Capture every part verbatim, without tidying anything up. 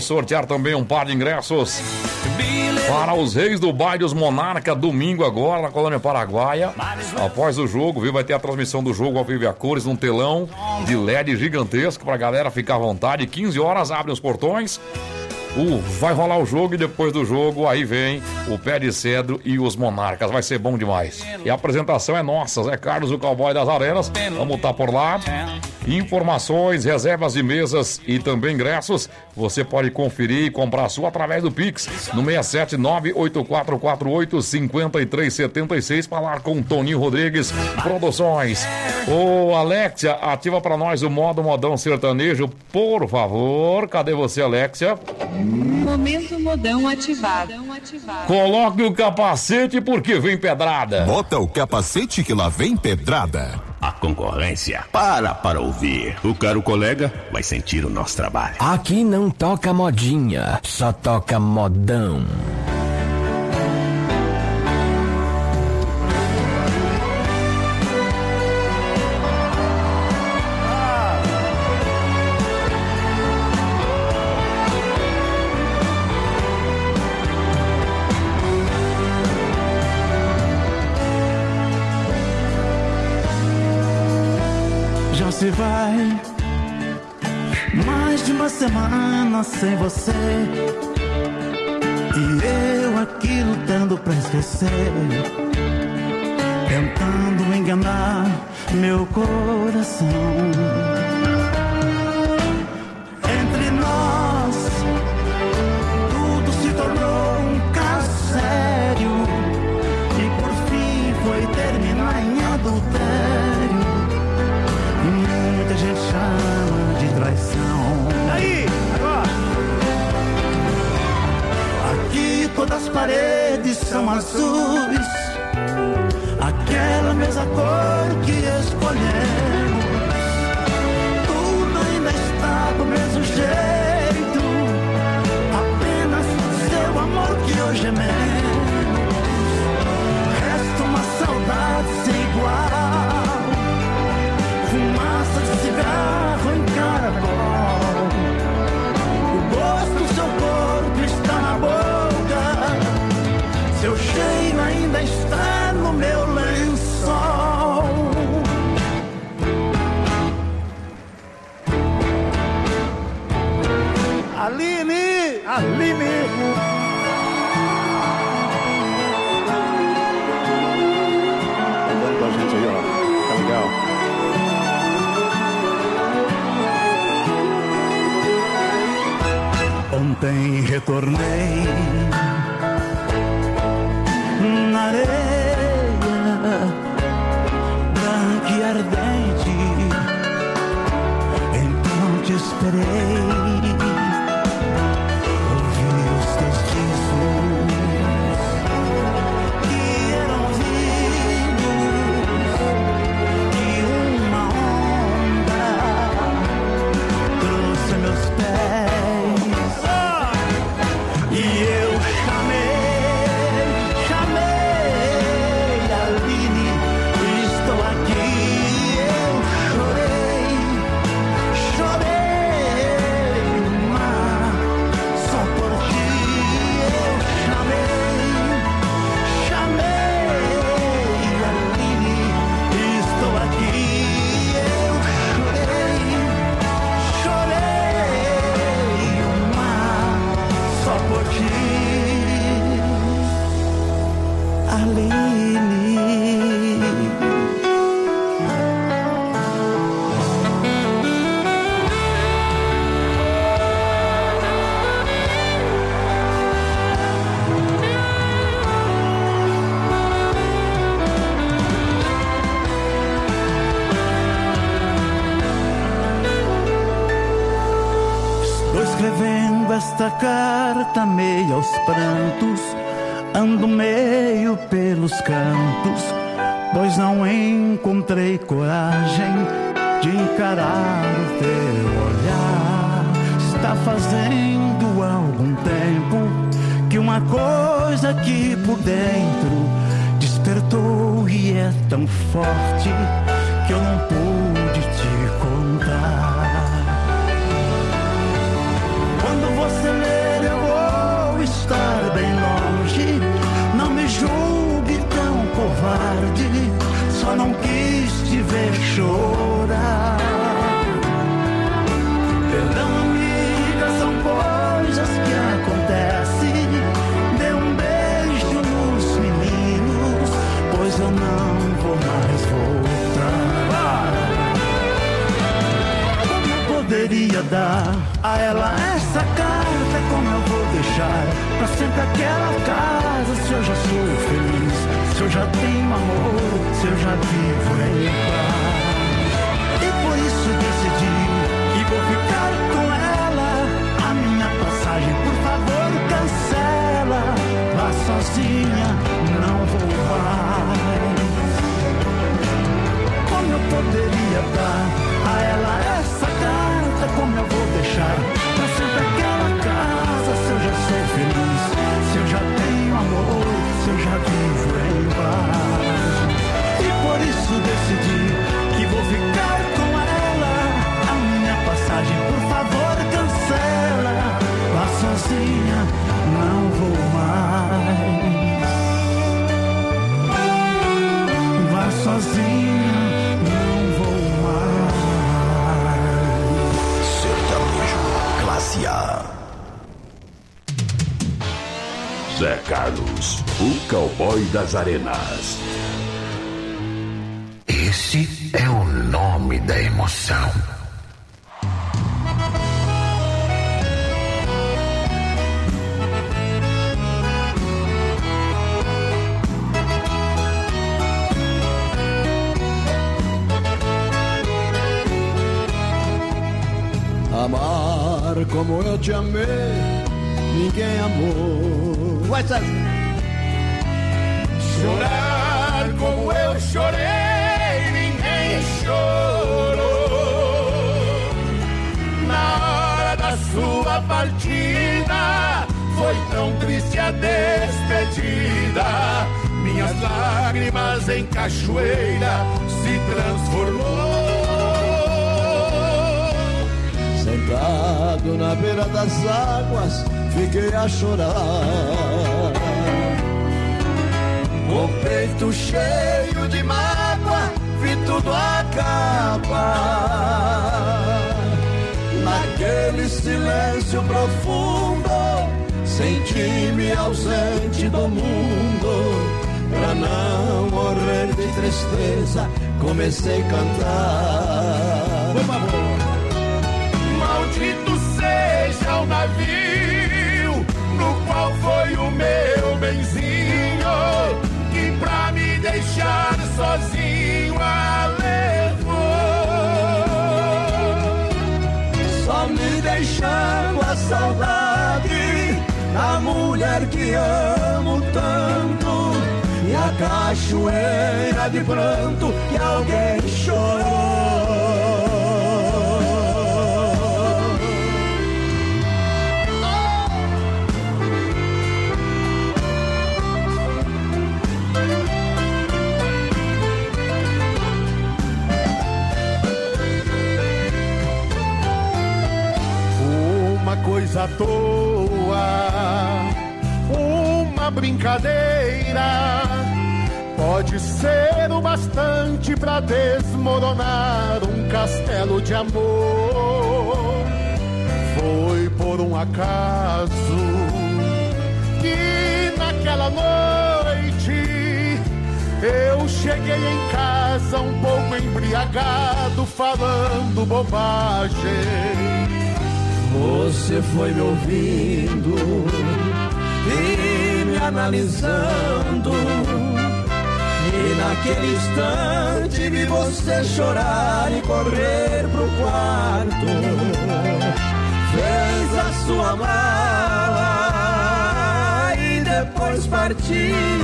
sortear também um par de ingressos para os Reis do Baile dos Monarca, domingo agora na Colônia Paraguaia. Após o jogo, viu, vai ter a transmissão do jogo ao vivo e a cores num telão de L E D gigantesco pra galera ficar à vontade. quinze horas abrem os portões. Uh, vai rolar o jogo e depois do jogo aí vem o Pé de Cedro e os Monarcas. Vai ser bom demais. E a apresentação é nossa, Zé Carlos, o cowboy das arenas. Vamos estar por lá. Informações, reservas de mesas e também ingressos, você pode conferir e comprar a sua através do Pix no seis sete nove oito quatro quatro oito cinco três sete seis. Falar com Toninho Rodrigues Produções. Ô Alexia, ativa pra nós o modo modão sertanejo, por favor. Cadê você, Alexia? Momento modão ativado. Coloque o capacete porque vem pedrada. Bota o capacete que lá vem pedrada. A concorrência para para ouvir. O caro colega vai sentir o nosso trabalho. Aqui não toca modinha, só toca modão. Se vai mais de uma semana sem você e eu aqui lutando pra esquecer, tentando enganar meu coração. Entre nós tudo se tornou um caso sério e por fim foi terminar em adultério. Muita gente chama de traição. Aí, agora. Aqui todas as paredes são azuis, aquela mesma cor que escolhemos. Tudo ainda está do mesmo jeito, apenas seu amor que hoje é menos. Resta uma saudade sem igual, fumaça de cigarro em caracol. O gosto do seu corpo está na boca, seu cheiro ainda está no meu lençol. Aline, Aline. Andando com a gente aí, ó. Tá legal. Ontem retornei na areia branca e ardente, então te esperei. Ouvi os teus discos que eram vindos de uma onda, trouxe meus pés. E eu chamei, chamei Aline, estou aqui. Eu chorei, chorei, mas só por ti. Eu chamei, chamei Aline, estou aqui. Eu chorei, chorei, mas só por ti. Aline. Estou escrevendo esta carta meio aos prantos, ando meio pelos cantos, pois não encontrei coragem de encarar o teu olhar. Está fazendo algum tempo que uma coisa aqui por dentro despertou e é tão forte que eu não pude te contar. Quando você covarde, só não quis te ver chorar. Perdão, amiga, são coisas que acontecem. Dê um beijo nos meninos, pois eu não vou mais voltar. Como eu poderia dar a ela essa carta? Como eu vou deixar pra sempre aquela casa? Se eu já sou feliz, se eu já tenho amor, se eu já vivo em paz. E por isso decidi que vou ficar com ela. A minha passagem, por favor, cancela. Vá sozinha, não vou mais. Como eu poderia dar a ela essa carta? Como eu vou deixar pra sempre aquela casa? Se eu já sou feliz, se eu já tenho amor, se eu já vivo em paz. E por isso decidi que vou ficar com ela. A minha passagem, por favor, cancela. Vá sozinha, não vou mais. Vá sozinha, não vou mais. Sertanejo Classe A. Zé Carlos, o cowboy das arenas. Esse é o nome da emoção. Amar como eu te amei, ninguém amou. Vai, chorar como eu chorei, ninguém chorou. Na hora da sua partida, foi tão triste a despedida. Minhas lágrimas em cachoeira se transformou. Sentado na beira das águas, fiquei a chorar. Com o peito cheio de mágoa, vi tudo acabar. Naquele silêncio profundo, senti-me ausente do mundo. Pra não morrer de tristeza, comecei a cantar. Por favor. Maldito seja o navio no qual foi o meu benzinho, que pra me deixar sozinho a levou, só me deixando a saudade da mulher que amo tanto, e a cachoeira de pranto que alguém chorou. Coisa à toa, uma brincadeira, pode ser o bastante pra desmoronar um castelo de amor. Foi por um acaso que naquela noite eu cheguei em casa um pouco embriagado, falando bobagem. Você foi me ouvindo e me analisando, e naquele instante vi você chorar e correr pro quarto. Fez a sua mala e depois partiu.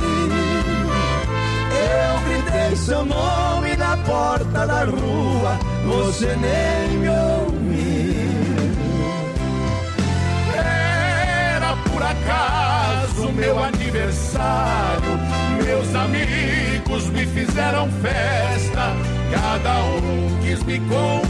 Eu gritei seu nome na porta da rua, você nem me ouviu. Por acaso meu aniversário, meus amigos me fizeram festa, cada um quis me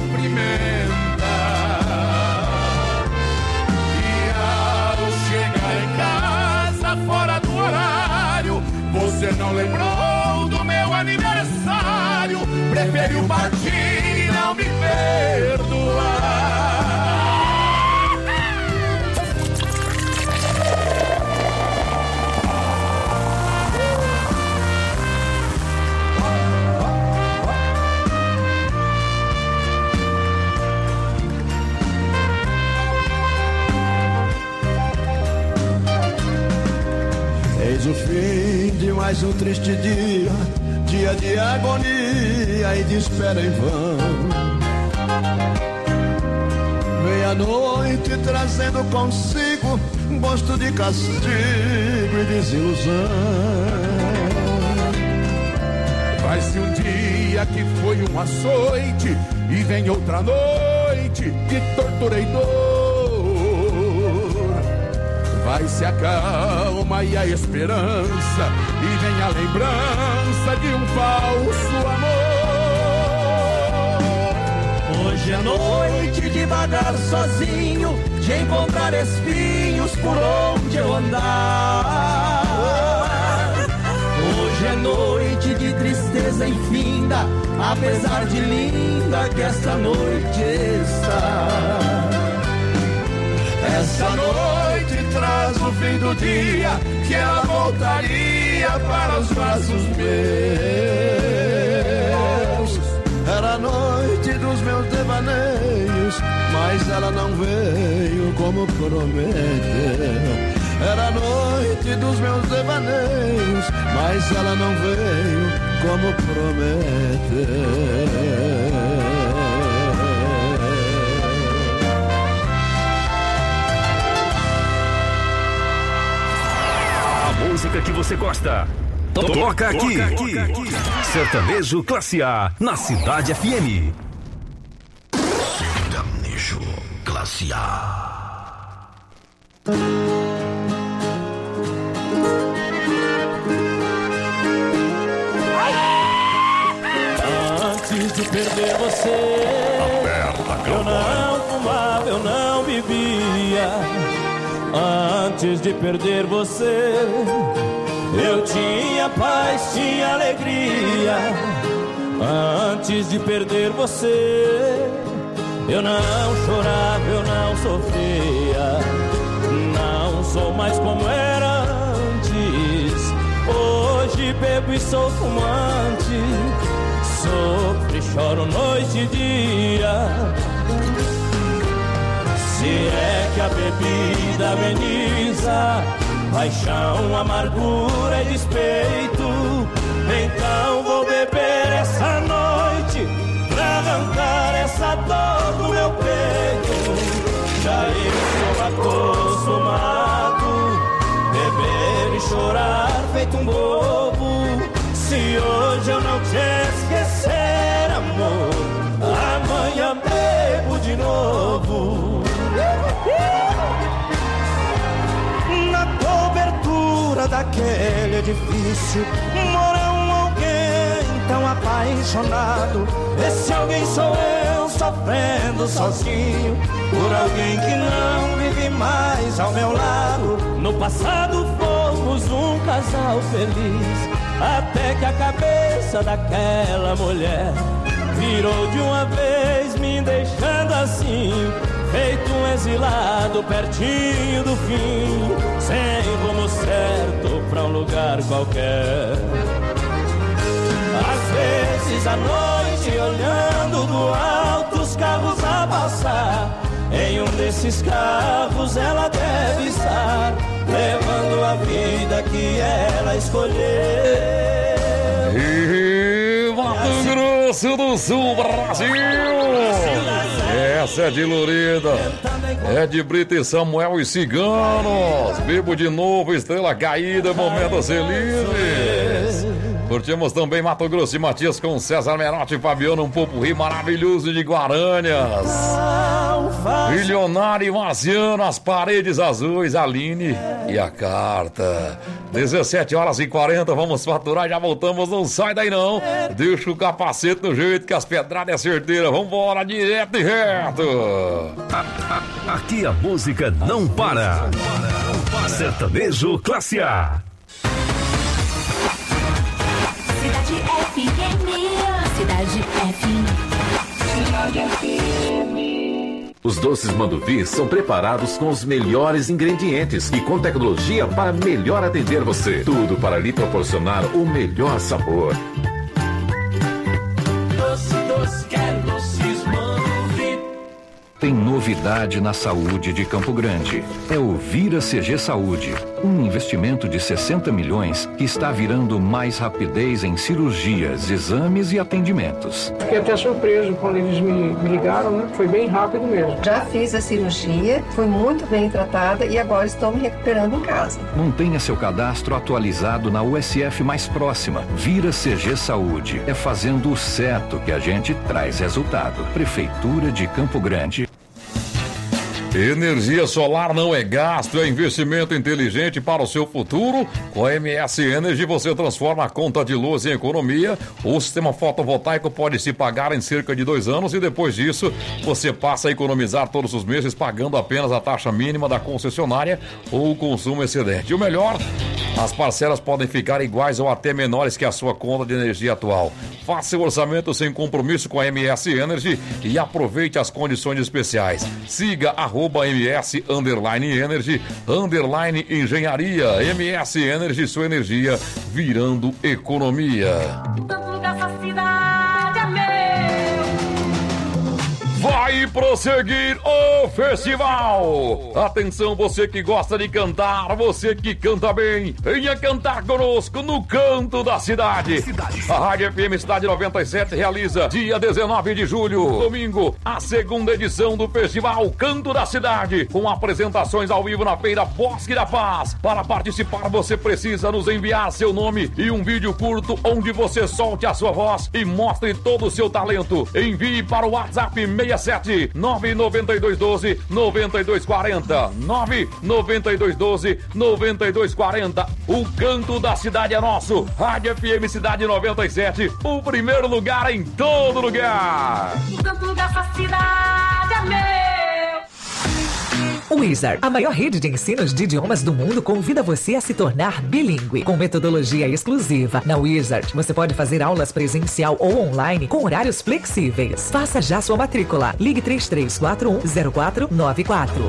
cumprimentar. E ao chegar em casa fora do horário, você não lembrou do meu aniversário, preferiu partir e não me perdoar. Eis o fim de mais um triste dia, dia de agonia e de espera em vão. Vem a noite trazendo consigo um gosto de castigo e desilusão. Vai-se um dia que foi um açoite e vem outra noite de tortura e dor. Vai-se a calma e a esperança e vem a lembrança de um falso amor. Hoje é noite de vagar sozinho, de encontrar espinhos por onde eu andar. Hoje é noite de tristeza infinda, apesar de linda que esta noite está. Essa noite traz o fim do dia, que ela voltaria para os braços meus. Era a noite dos meus devaneios, mas ela não veio como prometeu. Era a noite dos meus devaneios, mas ela não veio como prometeu. Música que você gosta. Toca, Toca aqui. aqui. aqui. Sertanejo Classe A, na Cidade F M. Sertanejo Classe A. Antes de perder você, Aperta, eu não fumava, eu não bebia. Antes de perder você, eu tinha paz, tinha alegria. Antes de perder você, eu não chorava, eu não sofria. Não sou mais como era antes. Hoje bebo e sou fumante. Sofro e choro noite e dia. Se é que a bebida ameniza paixão, amargura e despeito, então vou beber essa noite pra arrancar essa dor do meu peito. Já eu sou acostumado beber e chorar feito um bobo. Se hoje eu não te esquecer, amor, amanhã bebo de novo. Na cobertura daquele edifício mora um alguém tão apaixonado. Esse alguém sou eu, sofrendo sozinho por alguém que não vive mais ao meu lado. No passado fomos um casal feliz, até que a cabeça daquela mulher virou de uma vez, me deixando assim, feito um exilado pertinho do fim, sem rumo certo pra um lugar qualquer. Às vezes à noite, olhando do alto os carros a passar, em um desses carros ela deve estar, levando a vida que ela escolheu. E Mato Grosso do Sul, Brasil! Essa é de Loreda, é de Brito e Samuel e Ciganos. Bebo de novo, estrela caída, momentos felizes. Curtimos também Mato Grosso e Matias com César Menotti e Fabiano, um popurrí maravilhoso de Guaranhas. Milionário e Marciano, as paredes azuis, Aline e a carta. dezessete horas e quarenta, vamos faturar, já voltamos, não sai daí não. Deixa o capacete no jeito que as pedradas é certeira, vambora, direto e reto. Aqui a música não para. Sertanejo Classe A. Cidade F M. Cidade F M. Cidade F M. Os doces Manduvi são preparados com os melhores ingredientes e com tecnologia para melhor atender você. Tudo para lhe proporcionar o melhor sabor. Doce, doce, quero doces Manduvi. Tem novidade na saúde de Campo Grande. É o Vira C G Saúde, um investimento de sessenta milhões que está virando mais rapidez em cirurgias, exames e atendimentos. Fiquei até surpreso quando eles me, me ligaram, né? Foi bem rápido mesmo. Já fiz a cirurgia, fui muito bem tratada e agora estou me recuperando em casa. Mantenha seu cadastro atualizado na U S F mais próxima. Vira C G Saúde. É fazendo o certo que a gente traz resultado. Prefeitura de Campo Grande. Energia solar não é gasto, é investimento inteligente para o seu futuro. Com a M S Energy você transforma a conta de luz em economia. O sistema fotovoltaico pode se pagar em cerca de dois anos e depois disso você passa a economizar todos os meses pagando apenas a taxa mínima da concessionária ou o consumo excedente. O melhor, as parcelas podem ficar iguais ou até menores que a sua conta de energia atual. Faça o orçamento sem compromisso com a M S Energy e aproveite as condições especiais. Siga arroba ms underline energy underline engenharia. M S Energy, sua energia virando economia. Tanto dessa cidade é meu. Vai prosseguir o festival. Atenção, você que gosta de cantar, você que canta bem, venha cantar conosco no Canto da Cidade. A Rádio F M Cidade noventa e sete realiza dia dezenove de julho, domingo, a segunda edição do festival Canto da Cidade, com apresentações ao vivo na Feira Bosque da Paz. Para participar, você precisa nos enviar seu nome e um vídeo curto onde você solte a sua voz e mostre todo o seu talento. Envie para o WhatsApp seis sete nove nove dois um dois nove dois quatro zero nove nove dois um dois nove dois quatro zero. O Canto da Cidade é nosso. Rádio F M Cidade noventa e sete, o primeiro lugar em todo lugar. O canto dessa cidade é meu. Wizard, a maior rede de ensinos de idiomas do mundo, convida você a se tornar bilíngue. Com metodologia exclusiva, na Wizard você pode fazer aulas presencial ou online com horários flexíveis. Faça já sua matrícula. Ligue três três quatro um zero quatro nove quatro.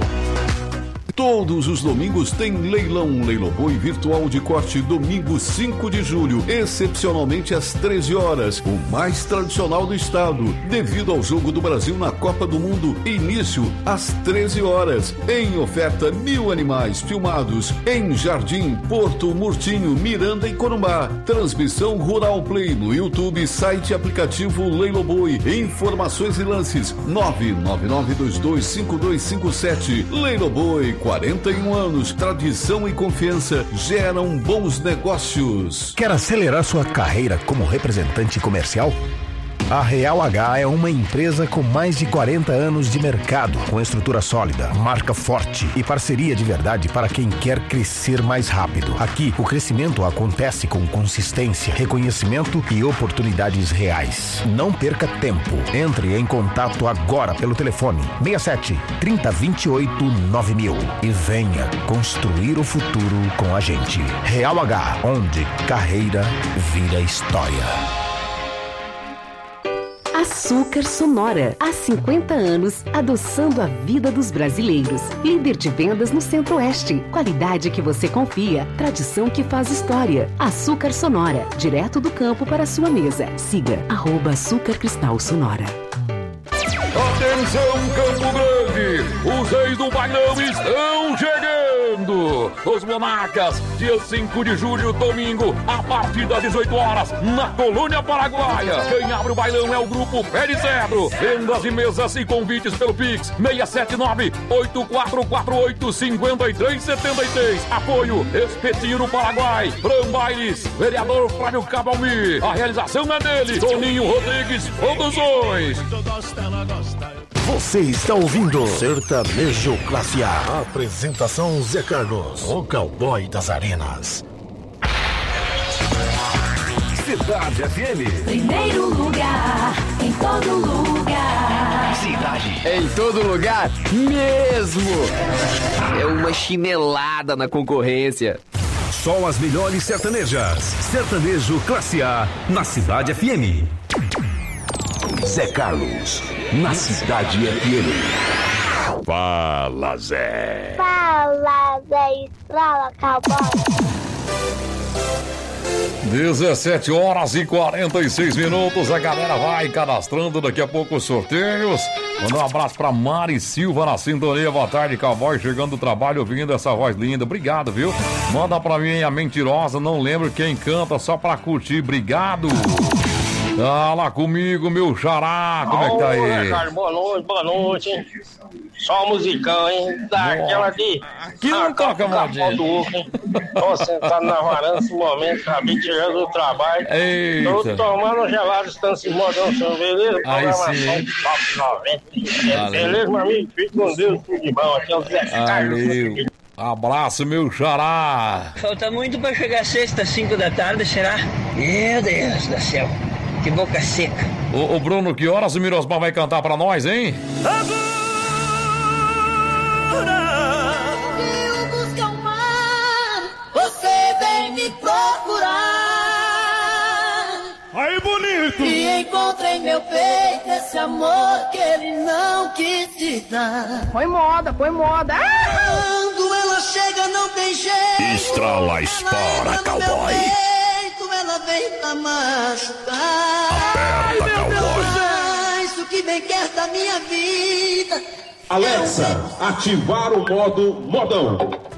Todos os domingos tem leilão Leiloboi virtual de corte, domingo cinco de julho, excepcionalmente às treze horas, o mais tradicional do estado, devido ao jogo do Brasil na Copa do Mundo, início às treze horas. Em oferta, mil animais filmados em Jardim, Porto, Murtinho, Miranda e Corumbá. Transmissão Rural Play no YouTube, site e aplicativo Leiloboi. Informações e lances nove nove nove dois dois cinco dois cinco sete. Leiloboi, quarenta e um anos, tradição e confiança geram bons negócios. Quer acelerar sua carreira como representante comercial? A Real H é uma empresa com mais de quarenta anos de mercado, com estrutura sólida, marca forte e parceria de verdade para quem quer crescer mais rápido. Aqui, o crescimento acontece com consistência, reconhecimento e oportunidades reais. Não perca tempo. Entre em contato agora pelo telefone seis sete, trinta, vinte e oito, nove mil e venha construir o futuro com a gente. Real H, onde carreira vira história. Açúcar Sonora, há cinquenta anos, adoçando a vida dos brasileiros. Líder de vendas no Centro-Oeste. Qualidade que você confia, tradição que faz história. Açúcar Sonora, direto do campo para a sua mesa. Siga, arroba Açúcar Cristal Sonora. Atenção, Campo Grande! Os reis do bailão estão chegando! Os Monarcas, dia cinco de julho, domingo, a partir das dezoito horas, na Colônia Paraguaia. Quem abre o bailão é o grupo Pé de Cedro. Vendas e mesas e convites pelo Pix seis sete nove, oito quatro quatro oito, cinco três sete seis. Apoio Espetinho do Paraguai, Fran Bailes, vereador Flávio Cabalmi. A realização é dele, Toninho Rodrigues Produções. Você está ouvindo Sertanejo Classe A. Apresentação Zé Carlos, o cowboy das arenas. Cidade F M. Primeiro lugar, em todo lugar. Cidade. Em todo lugar mesmo. É uma chinelada na concorrência. Só as melhores sertanejas. Sertanejo Classe A, na Cidade F M. Zé Carlos, na Cidade F M. Fala, Zé. Fala, Zé. Fala, cowboy. dezessete horas e quarenta e seis minutos. A galera vai cadastrando daqui a pouco os sorteios. Manda um abraço pra Mari Silva na sintonia. Boa tarde, cowboy. Chegando do trabalho, ouvindo essa voz linda. Obrigado, viu? Manda pra mim a mentirosa. Não lembro quem canta, só pra curtir. Obrigado. Fala comigo, meu xará. Como é que tá aí? Cara, boa noite, boa noite, hein? Só musicão, hein? Daquela de. Aqui não toca modinha. Tô sentado na varanda nesse momento, acabei de chegar do trabalho. Eita. Tô tomando gelado, estando se modão, senhor, beleza? Aí sim. Top noventa. Beleza, meu amigo? Fique com Deus, tudo de bom. Aqui é o Zé Carlos. Valeu. Abraço, meu xará. Falta muito pra chegar sexta, cinco da tarde, será? Meu Deus do céu. Que boca seca. Ô, ô Bruno, que horas o Mirosmar vai cantar pra nós, hein? Eu busco o mar, você vem me procurar. Aí, bonito! E encontrei em meu peito esse amor que ele não quis te dar. Põe moda, põe moda. Quando ela chega não tem jeito. Estrala espora, cowboy. Ela vem pra machucar. Aperta, Ai, cowboy. Deus, isso que bem quer da minha vida. Alexa, ativar o modo modão.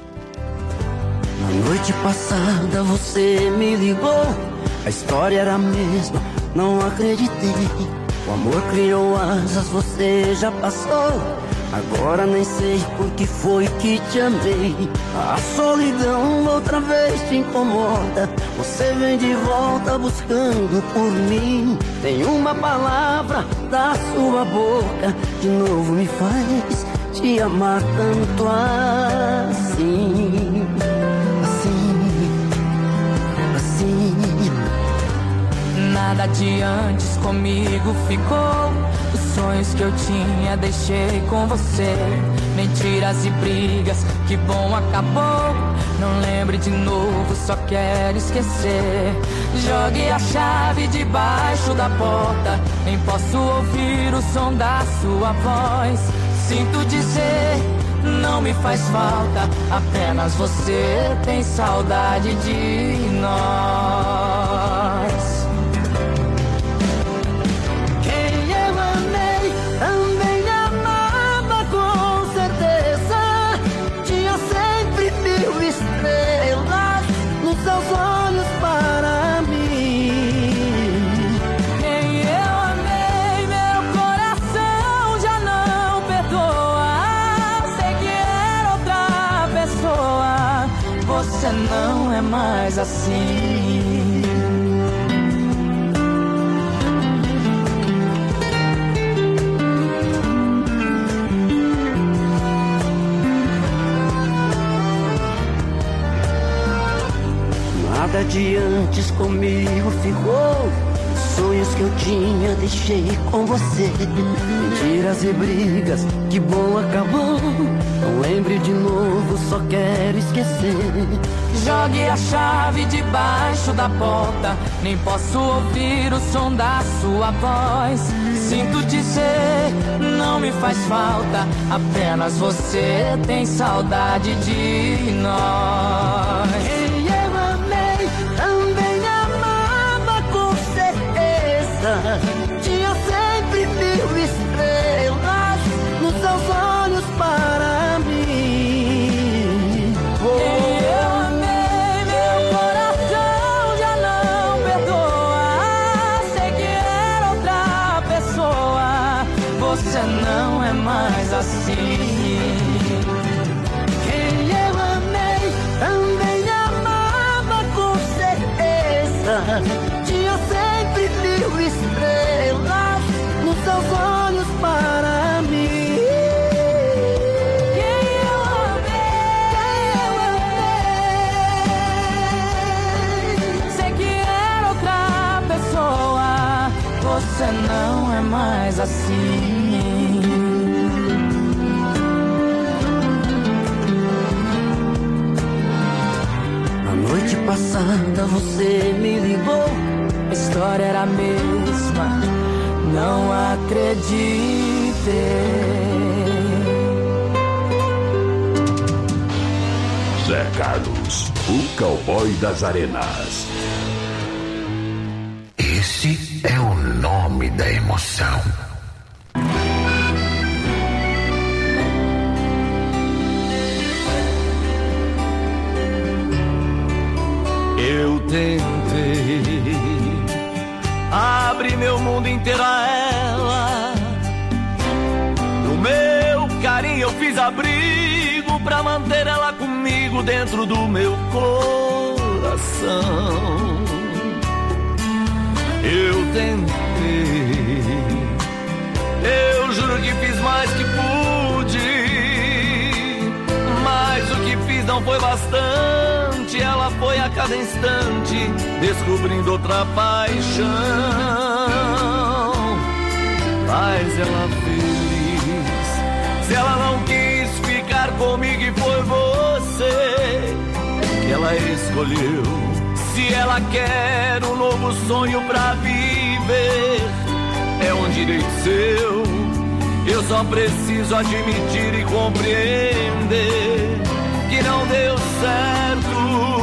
Na noite passada você me ligou. A história era a mesma, não acreditei. O amor criou asas, você já passou. Agora nem sei por que foi que te amei. A solidão outra vez te incomoda. Você vem de volta buscando por mim. Nenhuma palavra da sua boca de novo me faz te amar tanto assim. Assim, assim. Nada de antes comigo ficou. Os sonhos que eu tinha deixei com você. Mentiras e brigas, que bom acabou. Não lembre de novo, só quero esquecer. Jogue a chave debaixo da porta. Nem posso ouvir o som da sua voz. Sinto dizer, não me faz falta. Apenas você tem saudade de nós. Também amava com certeza. Tinha sempre mil estrelas nos seus olhos para mim. Quem eu amei, meu coração já não perdoa. Sei que era outra pessoa. Você não é mais assim. Nada de antes comigo ficou. Sonhos que eu tinha deixei com você. Mentiras e brigas, que bom acabou. Não lembre de novo, só quero esquecer. Jogue a chave debaixo da porta. Nem posso ouvir o som da sua voz. Sinto dizer, não me faz falta. Apenas você tem saudade de nós. Quem eu amei, também amava com certeza. Tinha sempre mil estrelas nos seus olhos para mim. Quem eu amei, meu coração já não perdoa. Sei que era outra pessoa. Você não é mais assim. Quem eu amei, também amava com certeza. Tinha sempre mil estrelas nos seus olhos para mim. Quem eu amei, quem eu amei. Sei que era outra pessoa. Você não é mais assim. passada você me ligou, a história era a mesma, não acreditei. Zé Carlos, o cowboy das arenas. Esse é o nome da emoção. Eu tentei abrir meu mundo inteiro a ela. No meu carinho eu fiz abrigo pra manter ela comigo dentro do meu coração. Eu tentei, eu juro que fiz mais que pude, mas o que fiz não foi bastante. Ela foi a cada instante descobrindo outra paixão. Faz ela feliz, se ela não quis ficar comigo e foi você que ela escolheu. Se ela quer um novo sonho pra viver, é um direito seu. Eu só preciso admitir e compreender que não deu certo.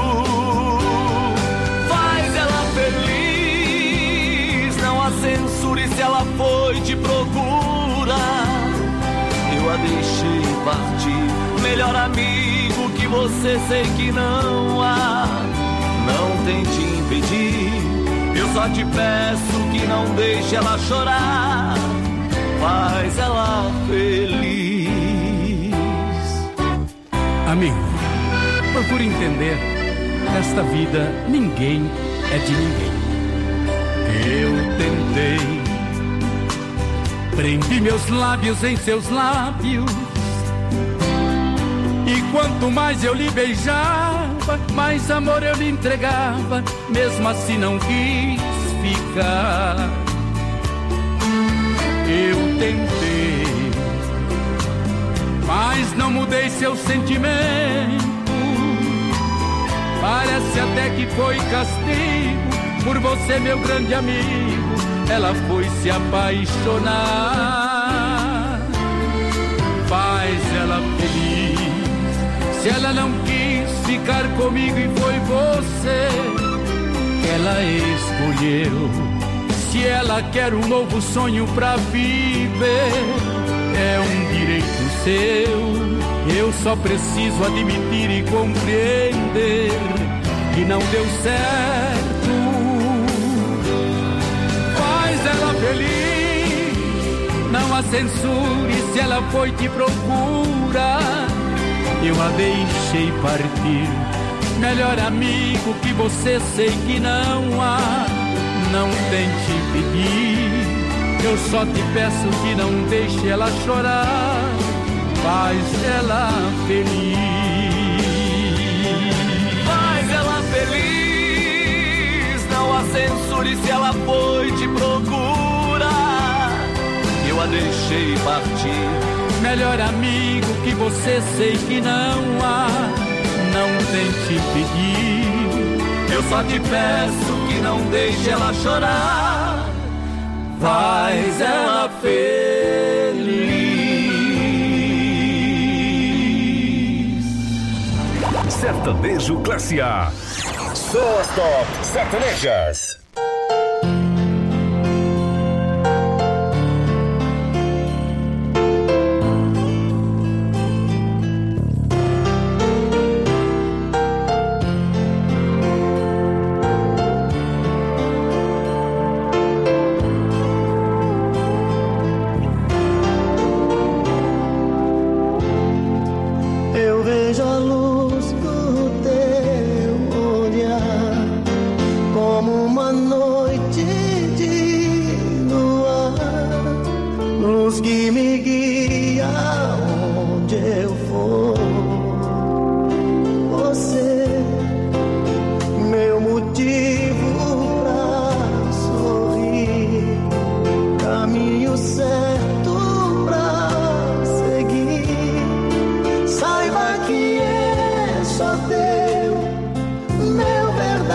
Faz ela feliz, não a censure se ela foi te procurar. Eu a deixei partir, melhor amigo que você, sei que não há. Não tente impedir, eu só te peço que não deixe ela chorar. Faz ela feliz. Amigo, procure entender, nesta vida ninguém é de ninguém. Eu tentei, prendi meus lábios em seus lábios, e quanto mais eu lhe beijava, mais amor eu lhe entregava, mesmo assim não quis ficar. Eu tentei, mas não mudei seu sentimento. Parece até que foi castigo, por você, meu grande amigo, ela foi se apaixonar. Faz ela feliz, se ela não quis ficar comigo e foi você que ela escolheu. Se ela quer um novo sonho pra viver, é um direito seu. Eu só preciso admitir e compreender que não deu certo. Faz ela feliz, não a censure se ela foi te procurar. Eu a deixei partir, melhor amigo que você, sei que não há. Não tente impedir, eu só te peço que não deixe ela chorar. Faz ela feliz. Faz ela feliz, não a censure se ela foi te procurar. Eu a deixei partir, melhor amigo que você, sei que não há. Não tente impedir, eu só te peço que não deixe ela chorar. Faz ela feliz. Sertanejo Classe A. Só as top sertanejas. Eu vejo a luz do teu olhar como uma noite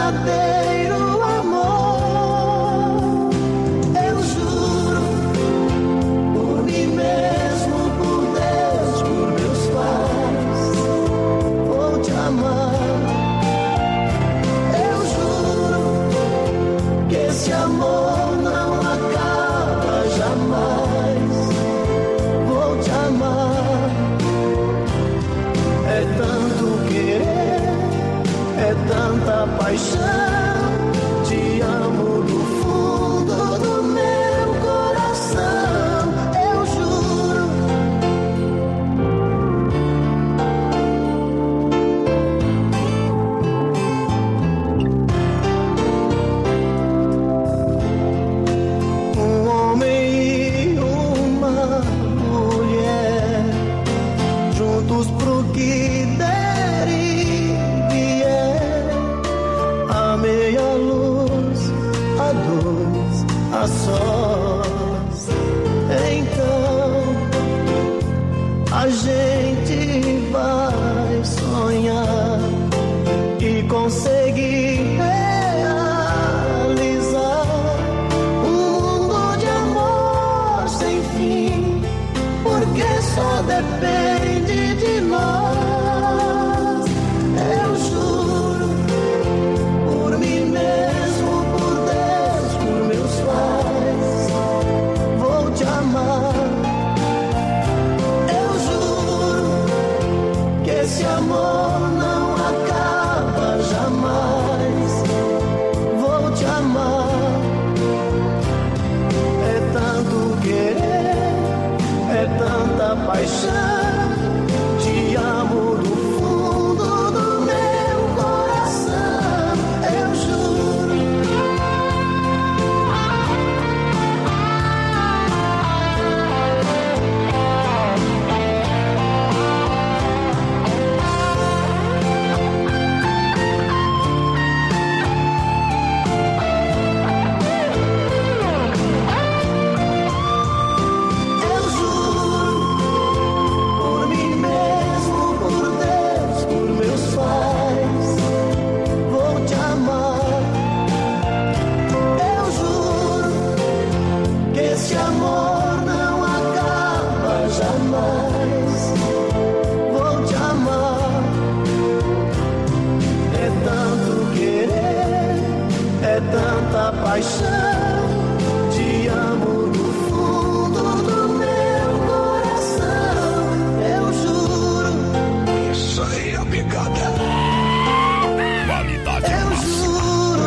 verdadeiro amor. Eu juro, por mim mesmo, por Deus, por meus pais, vou te amar. Eu juro que esse amor não acaba jamais. Vou te amar. É tanto querer, é tanta paixão. Te amo do fundo do meu coração. Eu juro. Um homem e uma mulher, juntos pro que der e vier, a meia luz, a dois, a sós. Então a gente vai sonhar e conseguir realizar um mundo de amor sem fim, porque só depende de nós. Eu juro, por mim mesmo, por Deus, por meus pais, vou te amar. Eu juro que esse amor não acaba jamais. Vou te amar. É tanto querer, é tanta paixão. Te amo do fundo do meu coração. Eu juro. Eu juro, por mim mesmo, por Deus, por meus pais, vou te amar. Eu juro que esse amor não acaba jamais. Vou te amar. É tanto querer, é tanta paixão. Te amo do fundo do meu coração. Eu juro. Isso aí, amigada. Qualidade Eu juro.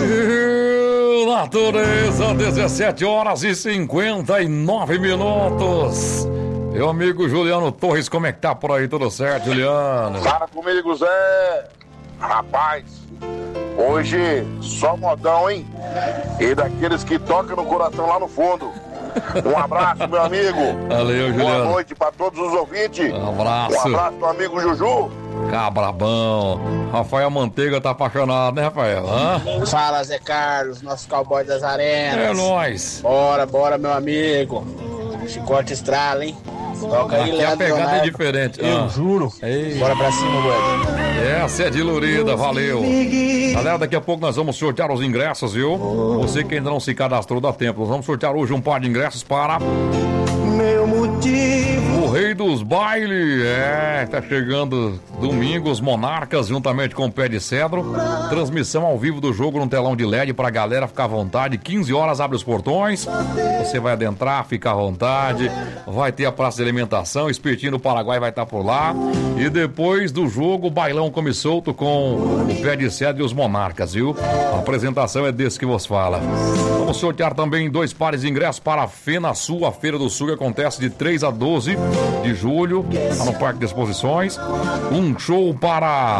Natureza, dezessete horas e cinquenta e nove minutos. Meu amigo Juliano Torres, como é que tá por aí? Tudo certo, Juliano? Fala comigo, Zé. Rapaz, hoje só modão, hein? E daqueles que tocam no coração lá no fundo. Um abraço, meu amigo. Valeu, Boa Juliano. noite pra todos os ouvintes. Um abraço. Um abraço do amigo Juju. Cabrabão. Rafael Manteiga tá apaixonado, né, Rafael? Hã? Fala, Zé Carlos, nosso cowboy das arenas. É nóis. Bora, bora, meu amigo. Chicote estrala, hein? Toca aí, Aqui a Leandro pegada é Leonardo. diferente. Eu Ah. juro. Ei. Bora pra cima, Boed. Essa é de Lurida, valeu. Galera, daqui a pouco nós vamos sortear os ingressos, viu? Você que ainda não se cadastrou, dá tempo. Nós vamos sortear hoje um par de ingressos para Meu motivo. o Rei dos Bailes. É, tá chegando domingo, os Monarcas, juntamente com o Pé de Cedro. Transmissão ao vivo do jogo no telão de L E D pra galera ficar à vontade. quinze horas abre os portões. Você vai adentrar, fica à vontade. Vai ter a praça de alimentação. Espetinho do Paraguai vai estar por lá. E depois do jogo, o bailão come solto com o Pé de Cedro e os Monarcas, viu? A apresentação é desse que vos fala. Vamos sortear também dois pares de ingressos para a Fena Sul, a Feira do Sul, que acontece de três a doze de julho, lá no Parque de Exposições. Um show para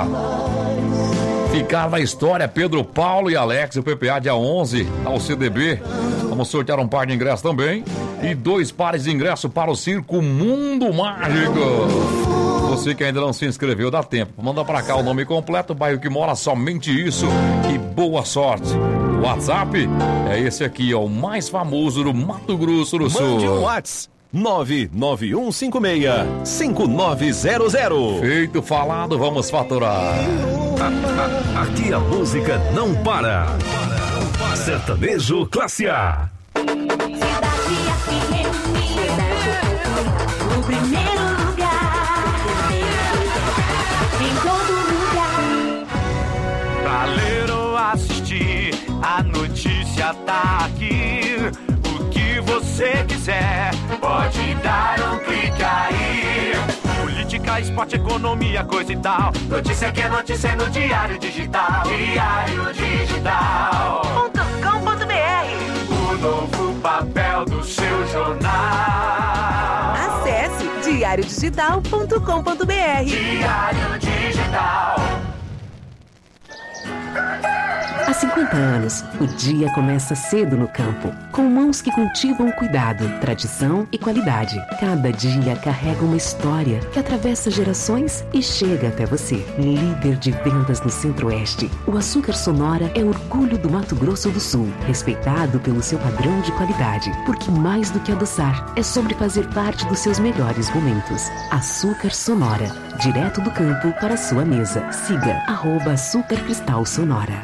ficar na história, Pedro Paulo e Alex, o P P A dia onze, ao C D B. Vamos sortear um par de ingressos também. E dois pares de ingressos para o Circo Mundo Mágico. Você que ainda não se inscreveu, dá tempo. Manda pra cá o nome completo, o bairro que mora, somente isso. E boa sorte. O WhatsApp é esse aqui, ó, o mais famoso do Mato Grosso do Sul. Mande um WhatsApp. nove nove um cinco seis cinco nove zero zero. Feito falado, vamos faturar. Aqui a música não para. Sertanejo Classe A. O primeiro lugar, em todo lugar. Pra ler ou assistir, a notícia tá aqui. O que você quiser, pode dar um clique aí. Política, esporte, economia, coisa e tal. Notícia que é notícia no Diário Digital. Diário Digital ponto com ponto b r. O novo papel do seu jornal. Acesse diário digital ponto com ponto b r. Diário Digital. Há cinquenta anos, o dia começa cedo no campo, com mãos que cultivam cuidado, tradição e qualidade. Cada dia carrega uma história que atravessa gerações e chega até você. Líder de vendas no Centro-Oeste, o Açúcar Sonora é orgulho do Mato Grosso do Sul, respeitado pelo seu padrão de qualidade, porque mais do que adoçar, é sobre fazer parte dos seus melhores momentos. Açúcar Sonora, direto do campo para a sua mesa. Siga arroba Açúcar Cristal Sonora.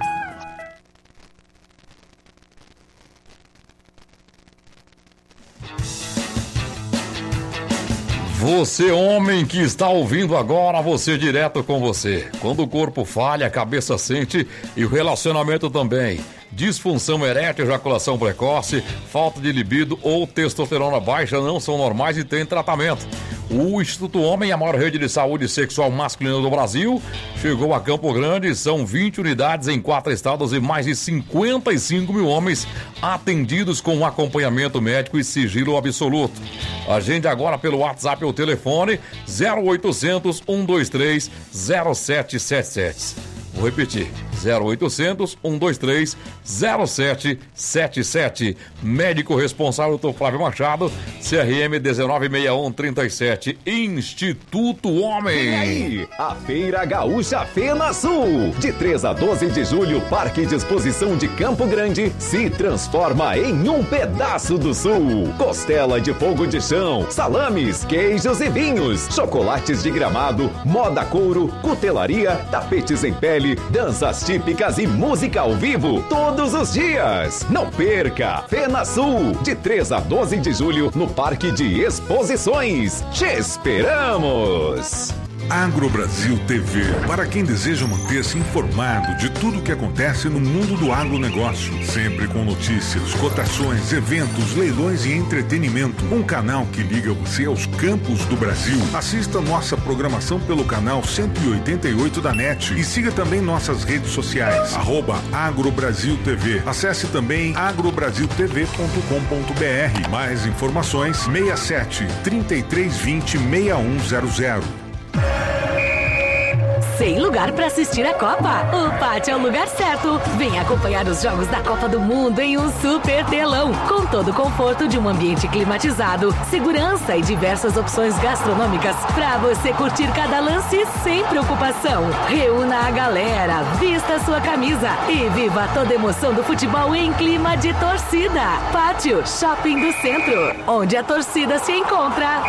Você, homem que está ouvindo agora, você direto com você. Quando o corpo falha, a cabeça sente e o relacionamento também. Disfunção erétil, ejaculação precoce, falta de libido ou testosterona baixa não são normais e têm tratamento. O Instituto Homem, a maior rede de saúde sexual masculina do Brasil, chegou a Campo Grande. São vinte unidades em quatro estados e mais de cinquenta e cinco mil homens atendidos com acompanhamento médico e sigilo absoluto. Agende agora pelo WhatsApp ou telefone zero oitocentos, um dois três, zero sete sete sete. Vou repetir, zero oitocentos, um dois três, zero sete sete sete. Médico responsável, doutor Flávio Machado, C R M um nove seis um três sete, Instituto Homem. E aí, a Feira Gaúcha FenaSul, de três a doze de julho, Parque de Exposição de Campo Grande se transforma em um pedaço do Sul. Costela de fogo de chão, salames, queijos e vinhos, chocolates de Gramado, moda couro, cutelaria, tapetes em pele, danças típicas e música ao vivo todos os dias. Não perca! FenaSul, de três a doze de julho, no Parque de Exposições. Te esperamos! Agrobrasil T V, para quem deseja manter-se informado de tudo o que acontece no mundo do agronegócio, sempre com notícias, cotações, eventos, leilões e entretenimento. Um canal que liga você aos campos do Brasil. Assista nossa programação pelo canal cento e oitenta e oito da N E T e siga também nossas redes sociais, arroba Agrobrasil T V. Acesse também agrobrasil t v ponto com ponto b r. Mais informações, seis sete, três três dois zero, seis um zero zero. Sem lugar para assistir a Copa? O Pátio é o lugar certo. Venha acompanhar os jogos da Copa do Mundo em um super telão, com todo o conforto de um ambiente climatizado, segurança e diversas opções gastronômicas para você curtir cada lance sem preocupação. Reúna a galera, vista sua camisa e viva toda a emoção do futebol em clima de torcida. Pátio Shopping do Centro, onde a torcida se encontra.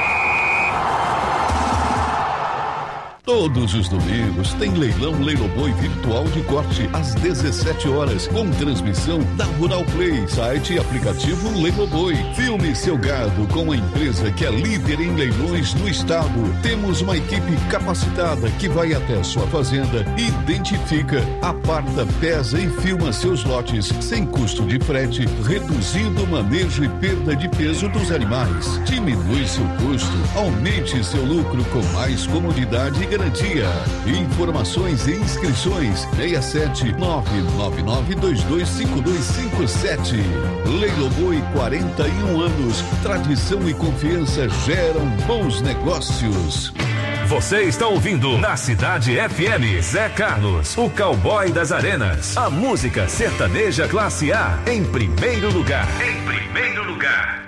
Todos os domingos tem leilão Leiloboi virtual de corte às dezessete horas, com transmissão da Rural Play, site e aplicativo Leiloboi. Filme seu gado com a empresa que é líder em leilões no estado. Temos uma equipe capacitada que vai até a sua fazenda, identifica, aparta, pesa e filma seus lotes sem custo de frete, reduzindo o manejo e perda de peso dos animais. Diminui seu custo, aumente seu lucro com mais comodidade e garantia. Informações e inscrições seis sete nove nove nove dois dois cinco dois cinco sete. Leiloboi, quarenta e um anos. Tradição e confiança geram bons negócios. Você está ouvindo na Cidade F M, Zé Carlos, o cowboy das arenas. A música sertaneja classe A, em primeiro lugar. Em primeiro lugar.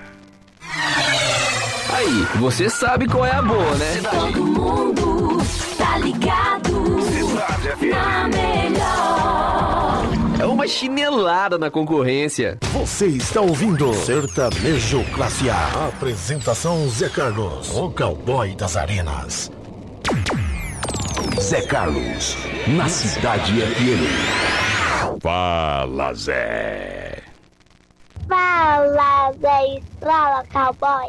Aí, você sabe qual é a boa, né? Todo mundo tá ligado na melhor. É uma uma chinelada na concorrência. Você está ouvindo Sertanejo Classe A. Apresentação Zé Carlos, o cowboy das arenas. Zé Carlos, na Cidade F M. Fala, Zé. Fala, Zé Estrala, cowboy.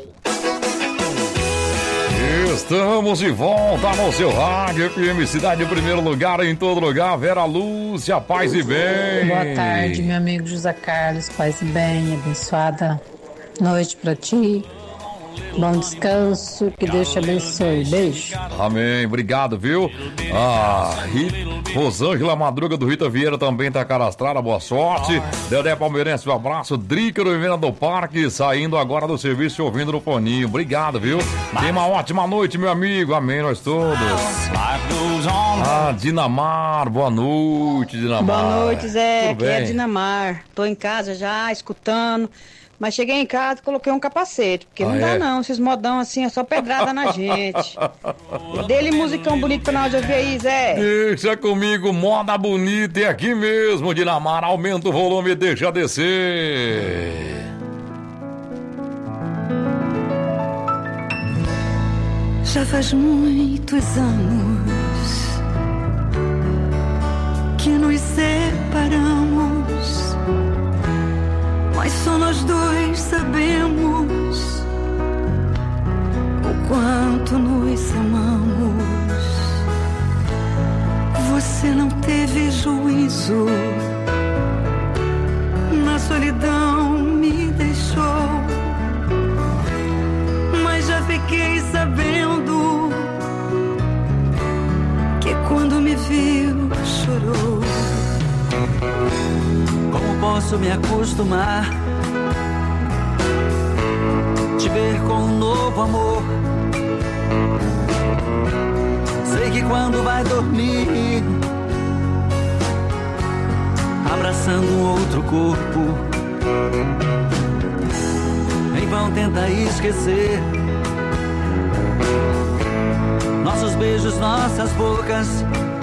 Estamos de volta no seu rádio F M Cidade em primeiro lugar, em todo lugar. Vera Lúcia, paz e bem. Boa tarde, meu amigo José Carlos, paz e bem, abençoada noite pra ti. Bom descanso, que Deus te abençoe. Beijo. Amém, obrigado, viu? Ah, Ri... Rosângela Madruga do Rita Vieira também tá cadastrada, boa sorte. Dedé Palmeirense, um abraço. Drica do Vivenda do Parque, saindo agora do serviço e ouvindo no foninho. Obrigado, viu? Tenha uma ótima noite, meu amigo. Amém, nós todos. Ah, Dinamar, boa noite, Dinamar. Boa noite, Zé. Tudo Aqui é bem? Dinamar. Tô em casa já, escutando. Mas cheguei em casa e coloquei um capacete, porque Ah, não dá é? não, esses modão assim é só pedrada na gente. Dele musicão bonito pra nós ouvir aí, Zé. Deixa comigo, moda bonita, é aqui mesmo, Dinamar. Aumenta o volume e deixa descer. Já faz muitos anos que nos separamos, mas só nós dois sabemos o quanto nos amamos. Você não teve juízo, na solidão me deixou, mas já fiquei sabendo que quando me viu chorou. Como posso me acostumar, te ver com um novo amor? Sei que quando vai dormir, abraçando um outro corpo, em vão tenta esquecer nossos beijos, nossas bocas,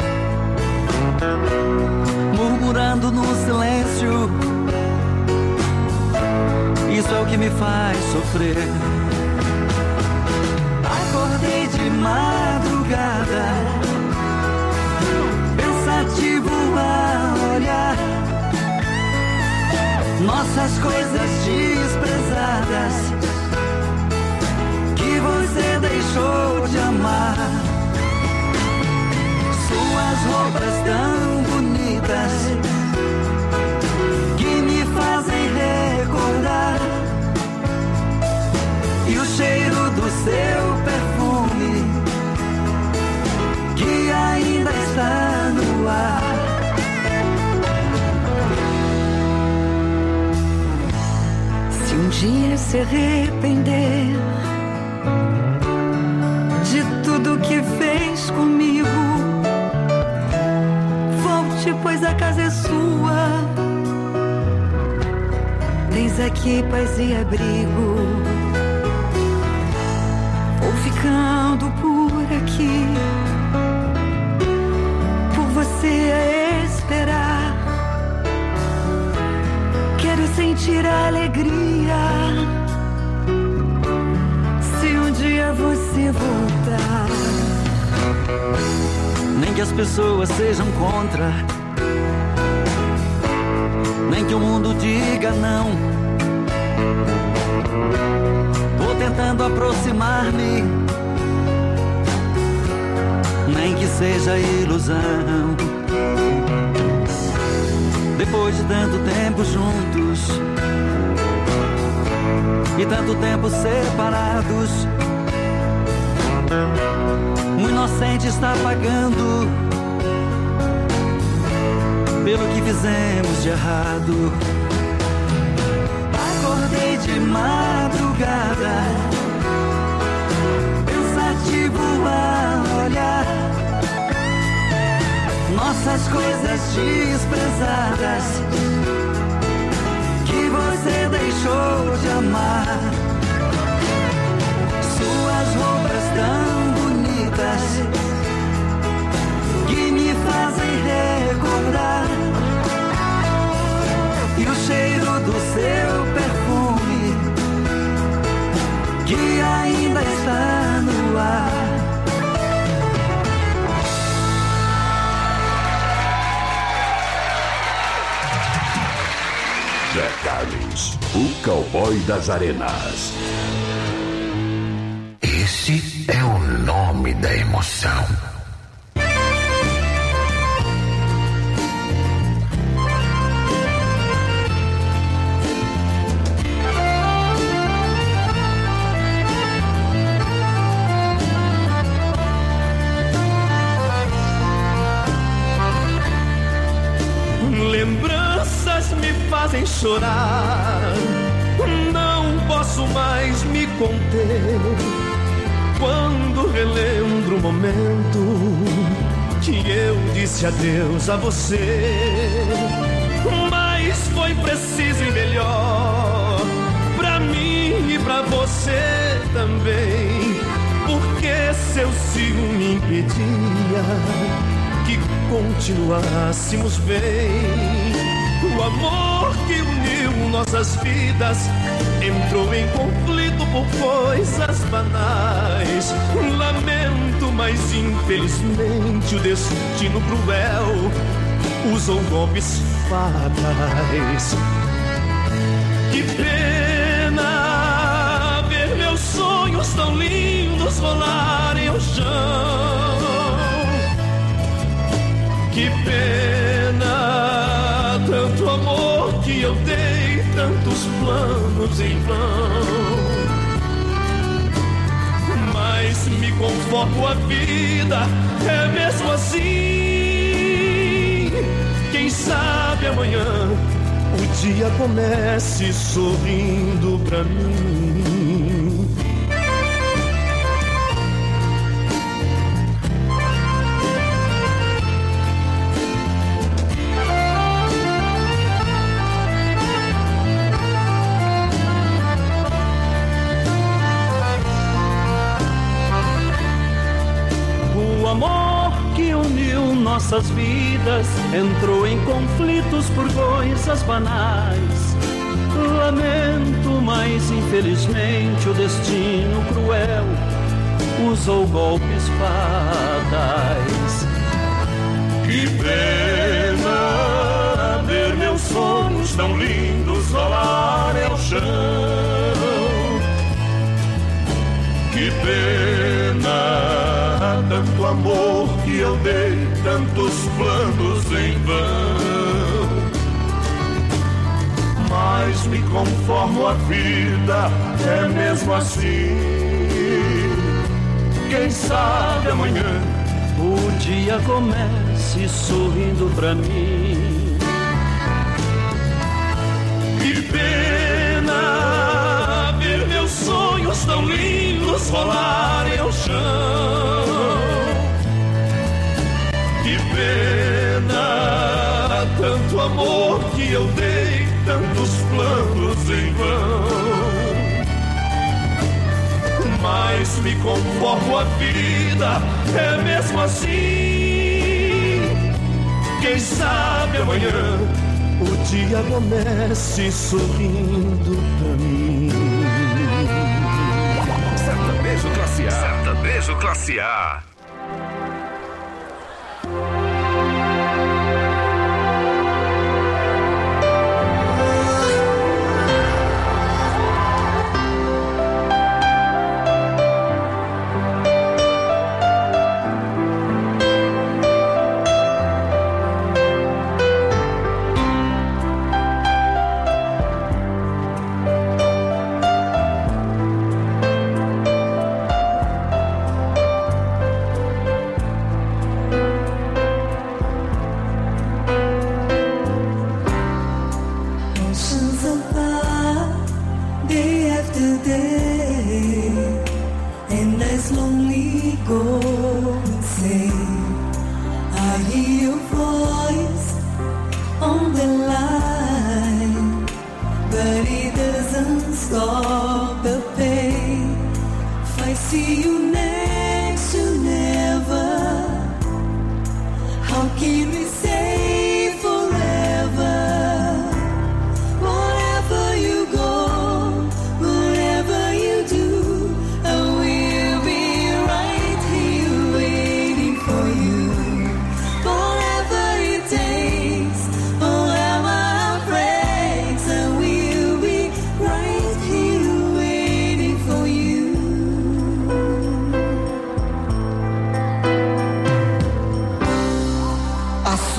murmurando no silêncio. Isso é o que me faz sofrer. Acordei de madrugada, pensativo a olhar nossas coisas desprezadas que você deixou de amar. Suas roupas tão bonitas que me fazem recordar, e o cheiro do seu perfume que ainda está no ar. Se um dia se arrepender de tudo que fez comigo, volte, pois a casa é sua. Tens aqui paz e abrigo. Vou ficando por aqui, por você a esperar. Quero sentir a alegria se um dia você voltar. Nem que as pessoas sejam contra, nem que o mundo diga não. Vou tentando aproximar-me, nem que seja ilusão. Depois de tanto tempo juntos e tanto tempo separados, um inocente está pagando pelo que fizemos de errado. Acordei de madrugada, pensativo a olhar nossas coisas desprezadas que você deixou de amar. Suas roupas tão bonitas que me fazem recordar, Zé Carlos, o cowboy das arenas. Esse é o nome da emoção. Lembranças me fazem chorar, não posso mais me conter. Quando relembro o momento que eu disse adeus a você, mas foi preciso e melhor pra mim e pra você também, porque seu ciúme impedia que continuássemos bem. O amor que uniu nossas vidas entrou em conflito por coisas banais. Lamento, mas infelizmente o destino cruel usou golpes fatais. Que pena ver meus sonhos tão lindos rolarem ao chão. Que pena, tanto amor que eu dei, tantos planos em vão. Mas me conformo, a vida é mesmo assim. Quem sabe amanhã o dia comece sorrindo pra mim. Nossas vidas entrou em conflitos por coisas banais. Lamento, mas infelizmente o destino cruel usou golpes fatais. Que pena ver meus sonhos tão lindos rolarem ao chão. Que pena, tanto amor que eu dei, tantos planos em vão. Mas me conformo, a vida é mesmo assim. Quem sabe amanhã o dia comece sorrindo pra mim. Que pena ver meus sonhos tão lindos rolarem ao chão. Que pena, tanto amor que eu dei, tantos planos em vão. Mas me conformo, a vida é mesmo assim. Quem sabe amanhã o dia comece sorrindo pra mim. Sertanejo Classe A. Sertanejo Classe A.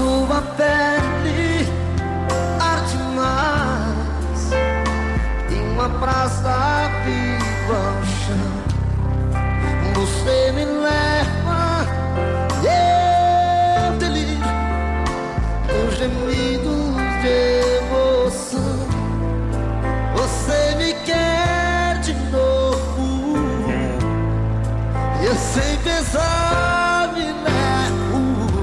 sua pele arde mais e uma praça viva ao chão. Você me leva e eu deliro com gemidos de emoção. Você me quer de novo e eu sem pensar me levo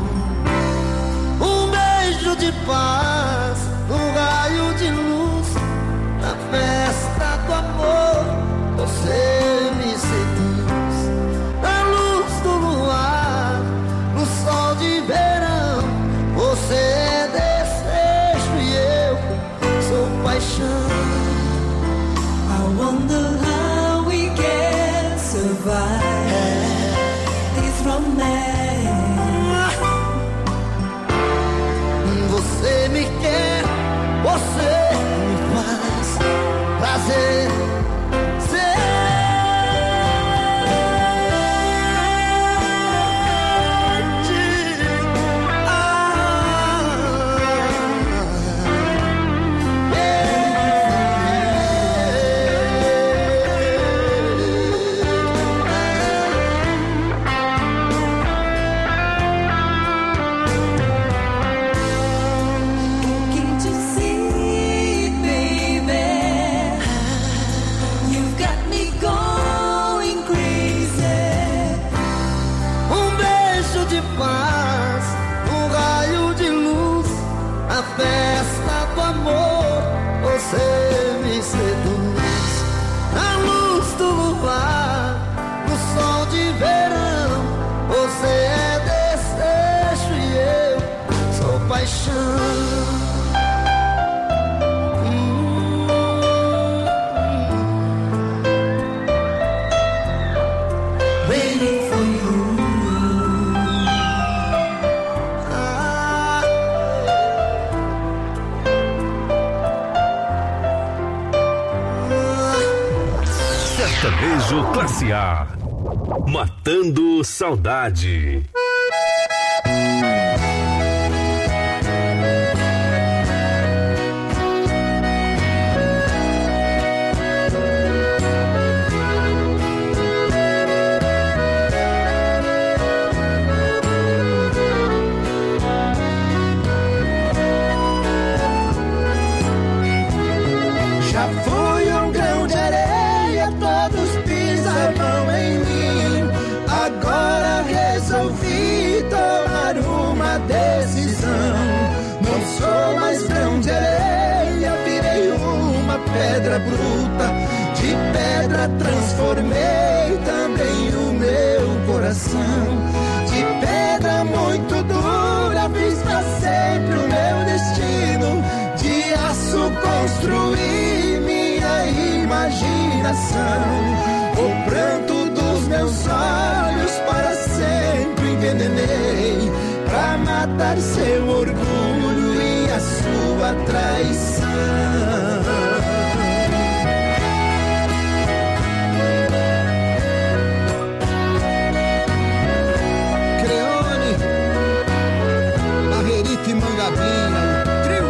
um beijo de paz, um raio de luz na festa do amor. Você me seduz na luz do luar, no sol de verão. Você é desejo e eu sou paixão. I wonder how we can survive this romance. Você me quer, você me faz prazer. Festa do amor, você me seduz na luz do luar, no sol de verão. Você é desejo e eu sou paixão. Sertanejo Classe A, matando saudade. Já fui um grão de areia, todos pisavam em mim. Agora resolvi tomar uma decisão. Não sou mais grão de areia, virei uma pedra bruta. De pedra transformei também o meu coração. De pedra muito dura fiz pra sempre o meu destino. De aço construí minha imaginação. O pranto dos meus olhos para sempre envenenei, pra matar seu orgulho e a sua traição. Creone, Barreirita e Mangabinha, trio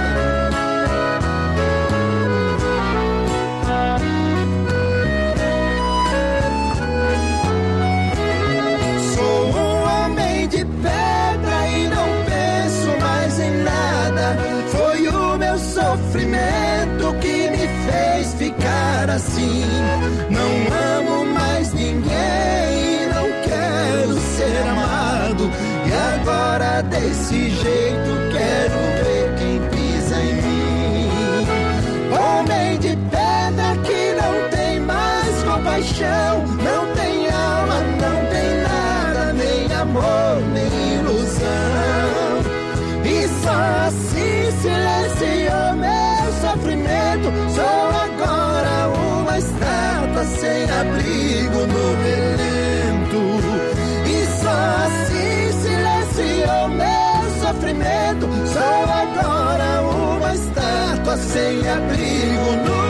sofrimento que me fez ficar assim. Não amo mais ninguém, não quero ser amado. E agora desse jeito quero ver quem pisa em mim. Homem de pedra que não tem mais compaixão, não tem alma, não tem nada, nem amor, nem ilusão. E só assim silenciou meu sofrimento. Sou agora uma estátua sem abrigo no relento. E só assim silenciou meu sofrimento. Sou agora uma estátua sem abrigo no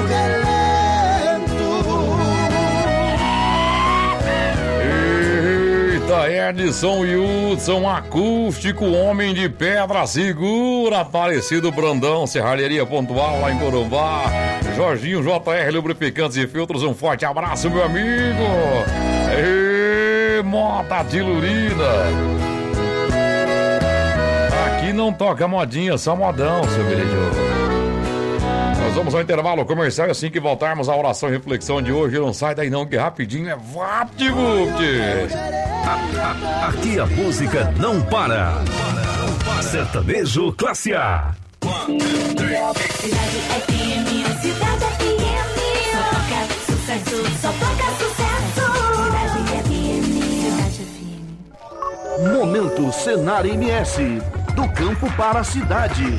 relento. Eita, Edson Hudson, acústico, homem de pedra, segura, Aparecido Brandão, Serralheria Pontual lá em Corumbá. Jorginho J R Lubrificantes e Filtros, um forte abraço, meu amigo. E Mota de Lurina. Aqui não toca modinha, só modão, seu vereador. Nós vamos ao intervalo comercial e assim que voltarmos à oração e reflexão de hoje, não sai daí não, que rapidinho é VaptVupt. Aqui a música não para. Sertanejo Classe A. Cidade F M, Cidade F M, só toca sucesso, só toca sucesso. Cidade F M, Cidade F M. Momento Senar M S, do campo para a cidade.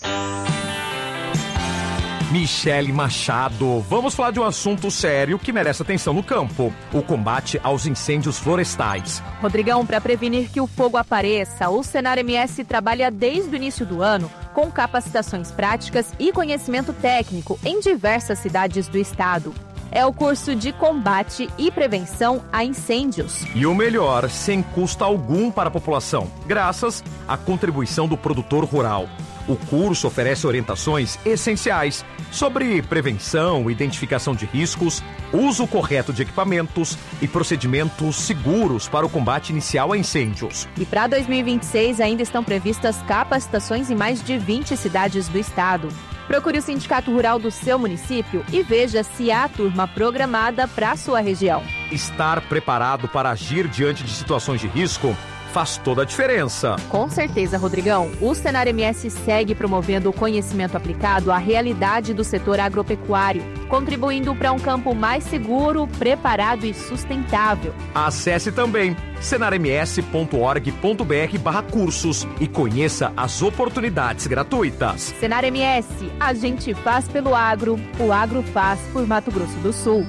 Michele Machado, vamos falar de um assunto sério que merece atenção no campo: o combate aos incêndios florestais. Rodrigão, para prevenir que o fogo apareça, o Senar M S trabalha desde o início do ano com capacitações práticas e conhecimento técnico em diversas cidades do estado. É o curso de combate e prevenção a incêndios. E o melhor, sem custo algum para a população, graças à contribuição do produtor rural. O curso oferece orientações essenciais sobre prevenção, identificação de riscos, uso correto de equipamentos e procedimentos seguros para o combate inicial a incêndios. E para dois mil e vinte e seis ainda estão previstas capacitações em mais de vinte cidades do estado. Procure o sindicato rural do seu município e veja se há turma programada para a sua região. Estar preparado para agir diante de situações de risco faz toda a diferença. Com certeza, Rodrigão. O Senar M S segue promovendo o conhecimento aplicado à realidade do setor agropecuário, contribuindo para um campo mais seguro, preparado e sustentável. Acesse também senarms ponto org ponto br barra cursos e conheça as oportunidades gratuitas. Senar M S, a gente faz pelo agro, o agro faz por Mato Grosso do Sul.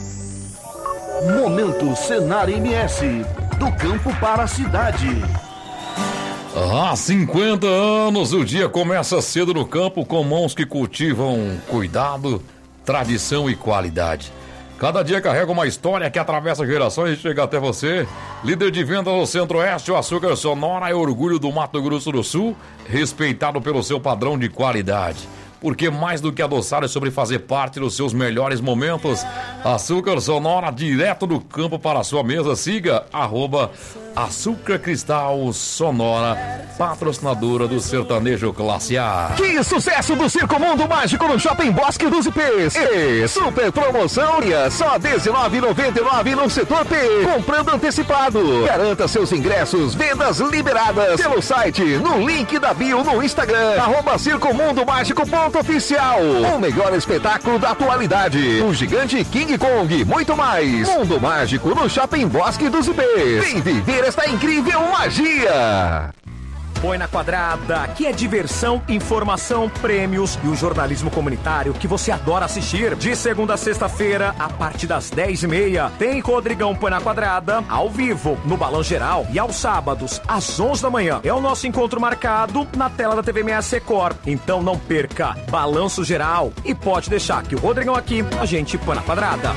Momento Senar M S, do campo para a cidade. Há cinquenta anos, o dia começa cedo no campo com mãos que cultivam cuidado, tradição e qualidade. Cada dia carrega uma história que atravessa gerações e chega até você. Líder de vendas no Centro-Oeste, o Açúcar Sonora é orgulho do Mato Grosso do Sul, respeitado pelo seu padrão de qualidade. Porque mais do que adoçar é sobre fazer parte dos seus melhores momentos. Açúcar Sonora, direto do campo para a sua mesa. Siga arroba Açúcar Cristal Sonora, patrocinadora do Sertanejo Classe A. Que sucesso do Circo Mundo Mágico no Shopping Bosque dos Ipês. E super promoção, só dezenove reais e noventa e nove centavos no setor P. Comprando antecipado. Garanta seus ingressos, vendas liberadas pelo site, no link da bio no Instagram, arroba Circo Mundo Mágico oficial. O melhor espetáculo da atualidade. O gigante King Kong, muito mais. Mundo Mágico no Shopping Bosque dos Ipês. Vem viver esta incrível magia. Põe na Quadrada, que é diversão, informação, prêmios e o jornalismo comunitário que você adora assistir. De segunda a sexta-feira, a partir das dez e meia, tem Rodrigão Põe na Quadrada, ao vivo, no Balão Geral. E aos sábados, às onze da manhã, é o nosso encontro marcado na tela da T V M S Record. Então não perca, Balanço Geral. E pode deixar que o Rodrigão aqui, a gente põe na quadrada.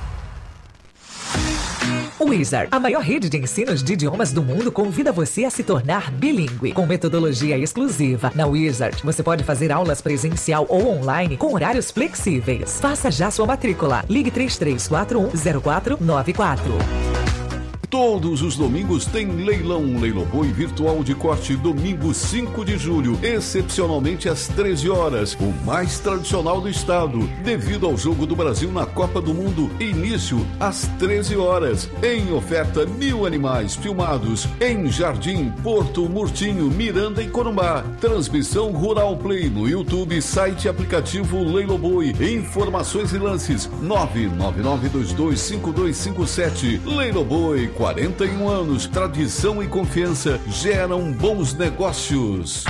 Wizard, a maior rede de ensinos de idiomas do mundo, convida você a se tornar bilíngue. Com metodologia exclusiva, na Wizard, você pode fazer aulas presencial ou online com horários flexíveis. Faça já sua matrícula. Ligue três três quatro um zero quatro nove quatro. Todos os domingos tem leilão Leiloboi virtual de corte, domingo cinco de julho, excepcionalmente às treze horas, o mais tradicional do estado, devido ao jogo do Brasil na Copa do Mundo, início às treze horas. Em oferta, mil animais filmados em Jardim, Porto, Murtinho, Miranda e Corumbá. Transmissão Rural Play no YouTube, site e aplicativo Leiloboi. Informações e lances nove nove nove dois dois cinco dois cinco sete. Leiloboi, quarenta e um anos, tradição e confiança geram bons negócios.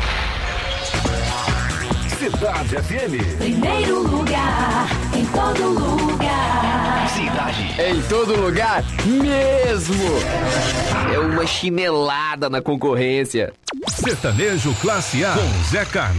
Cidade F M. Primeiro lugar, em todo lugar. Cidade. Em todo lugar mesmo. É uma chinelada na concorrência. Sertanejo Classe A com Zé Carlos.